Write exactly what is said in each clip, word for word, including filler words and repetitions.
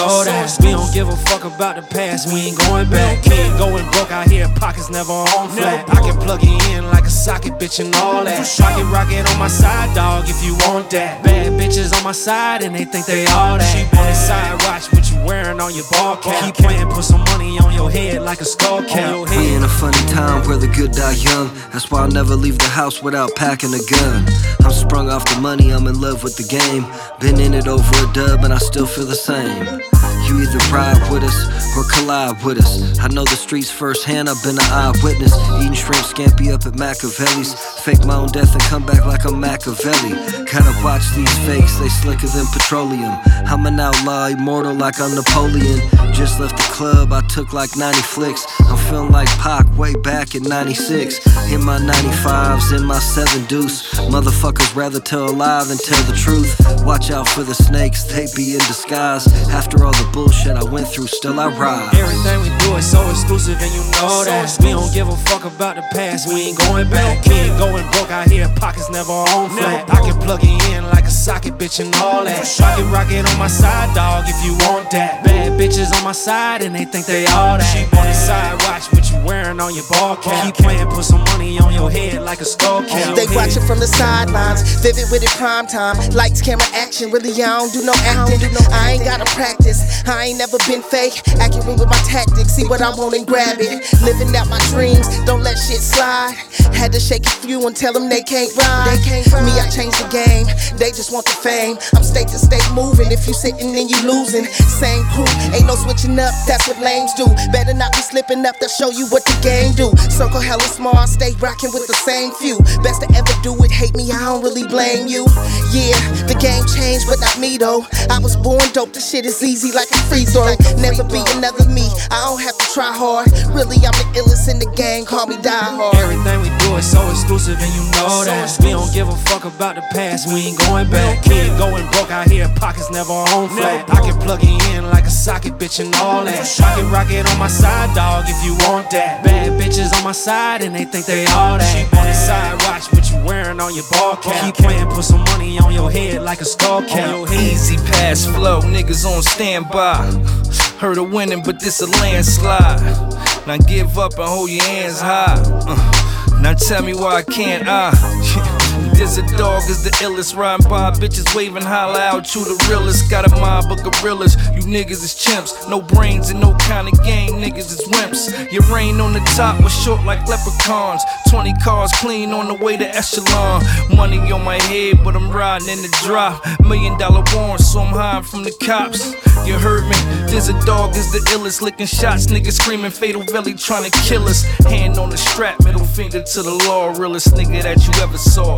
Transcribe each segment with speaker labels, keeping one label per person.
Speaker 1: know that. We don't give a fuck about the past, we ain't going back. Can't going broke out here, pockets never on flat. I can plug it in like a socket, bitch, and all that. Rocket, rocket on my side, dog, if you want that. Bad bitches on my side, and they think they all that. On the side, watch what you wearing on your ball cap. Keep playing, put some money on your head like a skull cap.
Speaker 2: We in a funny time where the good die young. That's why I'll never leave the house without packing a gun. I'm sprung off the money, I'm in love with the game. Been in it over a dub and I still feel the same. You either ride with us or collide with us. I know the streets firsthand, I've been an eyewitness. Eating shrimp scampi up at Machiavelli's. Fake my own death and come back like I'm Machiavelli. Gotta watch these fakes, they slicker than petroleum. I'm an outlaw, immortal like I'm Napoleon. Just left the club, I took like ninety flicks. I'm feeling like Pac way back in ninety-six. In my ninety-fives, in my seven deuce. Motherfuckers rather tell a lie than tell the truth. Watch out for the snakes, they be in disguise. After all the bullshit I went through, still I rise.
Speaker 1: Everything we do is so exclusive and you know that. We don't give a fuck about the past, we ain't going back. Can't going broke out here, pockets never on flat. I can plug it in like a socket, bitch, and all that. Rocket, rocket on my side, dog, if you want that. Bad bitches on my side and they think they all that. On the side, watch what you wearing on your ball cap. Keep playing, put some money on your head like a skull cap.
Speaker 3: They watching from the sidelines, vivid with it prime time. Lights, camera, action, really I don't do no acting. I ain't gotta practice, I ain't never been fake. Accurate with my tactics, see what I want and grab it. Living out my dreams, don't let shit slide. Had to shake a few and tell them they can't ride. They can't ride. Me, I changed the game, they just want the fame. I'm state to state moving, if you sitting then you losing. Same crew, ain't no switching up, that's what lames do. Better not be slipping up, they'll show you what the game do. Circle hella small, stay rocking with the same few. Best to ever do it, hate me, I don't really blame you. Yeah, the game changed, but not me though. I was born dope, this shit is easy like a free throw. Never be another me, I don't have to try hard. Really, I'm the illest in the game, call me Die Hard.
Speaker 1: Everything we do is so exclusive and you know that. We don't give a fuck about the past, we ain't going back. Can't going broke out here, pockets never on flat. I can plug it in like a socket, bitch, and all that. Rocket, rocket on my side, dog, if you want that. Bad bitches on my side and they think they all that. On the side, watch what you wearing on your ball cap. Keep playing, put some money on your head like a skull cap.
Speaker 4: Easy pass flow, niggas on standby. Heard of winning, but this a landslide. Now give up and hold your hands high. Uh, now tell me why I can't I. There's a dog is the illest, riding by bitches waving, holla out, you the realest. Got a mob of gorillas, you niggas is chimps. No brains and no kind of game, niggas is wimps. Your reign on the top was short like leprechauns. Twenty cars clean on the way to Echelon. Money on my head, but I'm riding in the drop. Million dollar warrant, so I'm hiding from the cops. You heard me, there's a dog is the illest, licking shots, niggas screaming fatal belly trying to kill us. Hand on the strap, middle finger to the law, realest nigga that you ever saw.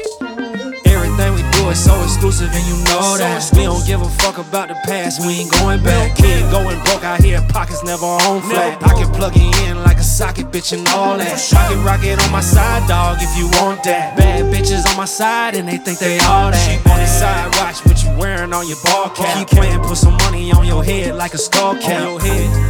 Speaker 1: Everything we do is so exclusive and you know that. We don't give a fuck about the past, we ain't going back. Can't going broke out here, pockets never on flat. I can plug it in like a socket, bitch, and all that. Rocket, rocket on my side, dog, if you want that. Bad bitches on my side and they think they all that. On the side, watch what you wearing on your ball cap. Keep playing, put some money on your head like a skull cap.